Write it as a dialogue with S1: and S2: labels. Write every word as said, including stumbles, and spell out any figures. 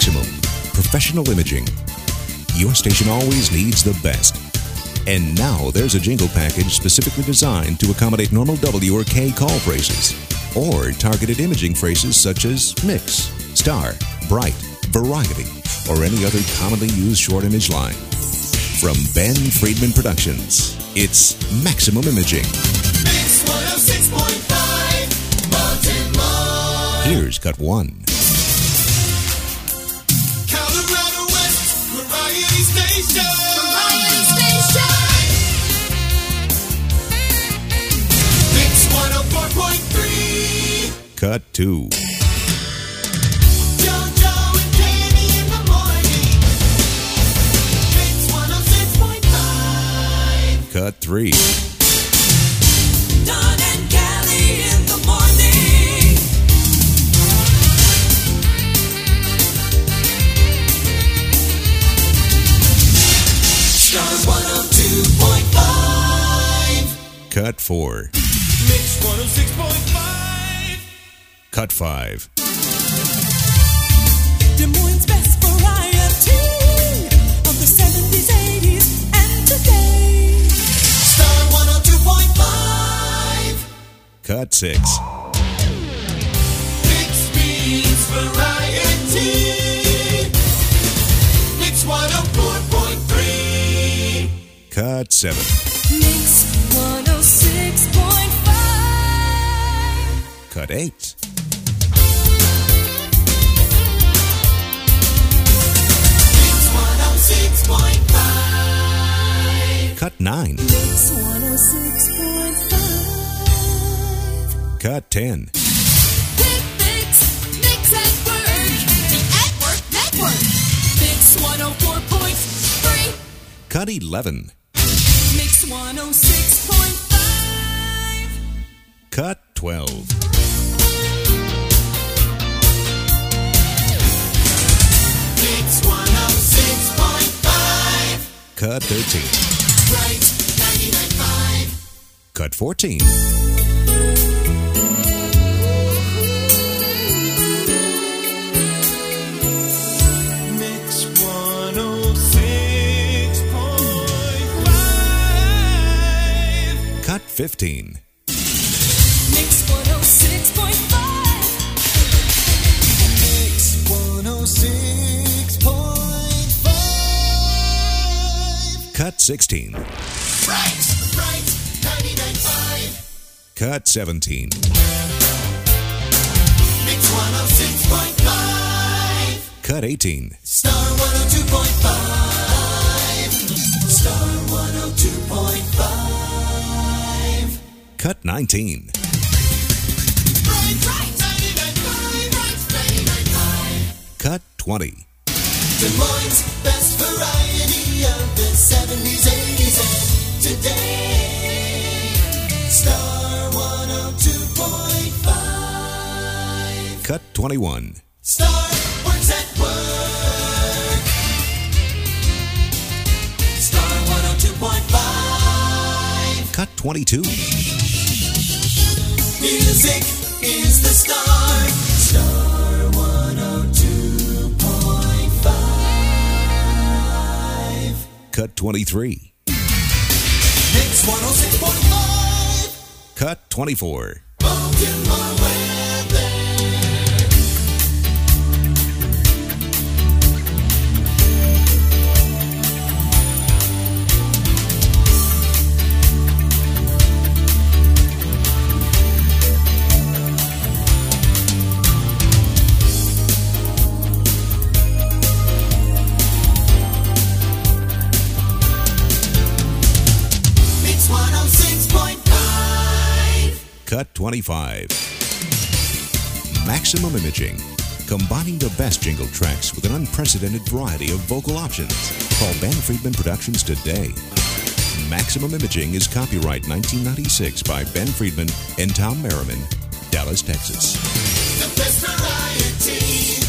S1: Maximum Professional Imaging. Your station always needs the best. And now there's a jingle package specifically designed to accommodate normal W or K call phrases, or targeted imaging phrases such as mix, star, bright, variety, or any other commonly used short image line. From Ben Friedman Productions, it's Maximum Imaging.
S2: Mix one oh six point five, Baltimore.
S1: Here's cut one.
S2: Colorado West, Variety Station.
S3: Variety Station.
S2: Mix one oh four point three.
S1: Cut two.
S2: JoJo and Kenny in the morning. Mix one oh six point five.
S1: Cut three.
S3: Don and Kelly in the morning.
S2: Star one oh two point five.
S1: Cut four.
S2: Mix one oh six point five.
S1: Cut five.
S3: Des Moines' best variety of the seventies, eighties, and today.
S2: Star one oh two point five.
S1: Cut six.
S2: Mix means variety. Mix one oh four point three.
S1: Cut seven.
S3: Mix one oh six point five.
S1: Cut eight.
S2: Mix one oh six point five.
S1: Cut nine.
S3: Mix one oh six point five.
S1: Cut ten.
S3: Hit mix, mix at work. The at work network. Mix one oh four point three.
S1: Cut eleven.
S3: Mix one oh six point five.
S1: Cut twelve.
S2: Mix one oh six point five.
S1: Cut thirteen.
S2: Right, ninety-nine point five.
S1: Cut fourteen.
S2: Mix one oh six point five.
S1: Cut fifteen.
S3: Mix one oh six point five.
S2: Mix one oh six point five.
S1: Cut sixteen.
S2: Right, right, ninety-nine point five.
S1: Cut seventeen.
S2: Mix one oh six point five.
S1: Cut eighteen.
S2: Star one oh two point five. Star one oh two point five.
S1: Cut nineteen.
S2: Right, right, ninety-nine point five. Right, ninety-nine point five.
S1: Cut twenty.
S2: Des Moines' best variety of the seventies, eighties, and today. Star one oh two point five.
S1: Cut twenty-one.
S2: Star works at work. Star one oh two point five.
S1: Cut twenty-two.
S2: Music is the star. Star one oh two point five.
S1: Cut twenty-three.
S2: Mix one oh six point five.
S1: Cut twenty-four.
S2: Baltimore weather. Mix one oh six point five.
S1: Cut twenty-five. Maximum Imaging. Combining the best jingle tracks with an unprecedented variety of vocal options. Call Ben Friedman Productions today. Maximum Imaging is copyright nineteen ninety-six by Ben Friedman and Tom Merriman, Dallas, Texas.
S2: The best variety.